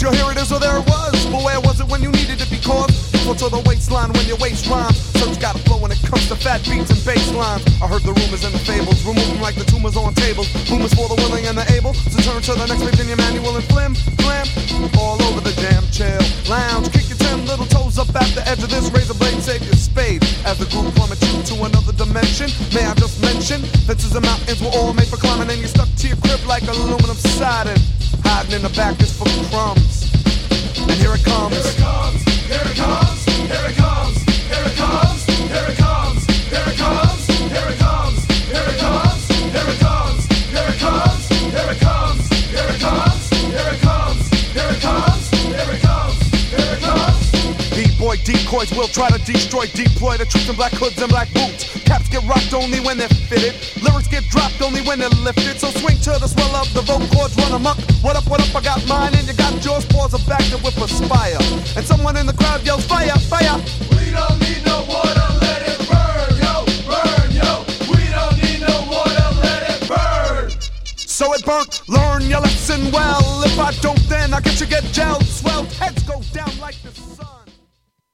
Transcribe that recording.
So here it is, or there it was. But where was it when you needed to be caught? Equal to the waistline when your waist rhymes. Search got a flow when it comes to fat beats and bass lines. I heard the rumors and the fables, remove them like the tumors on tables. Rumors for the willing and the able to turn to the next page in your manual and flim, flam, all over the damn chill lounge. Kick your 10 little toes up at the edge of this razor blade, save your spade. As the groove plummets you to another dimension, may I just mention, fences and mountains were all made for climbing, and you're stuck to your crib like aluminum siding. Hiding in the back is for crumbs. And here it comes. Here it comes. Here it comes. Here it comes. Here it comes. Here it comes. Here it comes. Here it comes. Here it comes. Here it comes. Here it comes. Here it comes. Here it comes. Here it comes. Here it comes. Here it comes. Here it comes. D-boy decoys will try to destroy, deploy the troops in black hoods and black boots. Caps get rocked only when they're fitted. Lyrics get dropped only when they're lifted. So swing to the swell of the vocal cords, run amok. What up, I got mine and you got yours. Pause a back to whip aspire. And someone in the crowd yells, fire, fire. We don't need no water, let it burn, yo, burn, yo. We don't need no water, let it burn. So it burnt, learn your lesson well. If I don't, then I guess you get gelled. Swelled heads go down like the sun.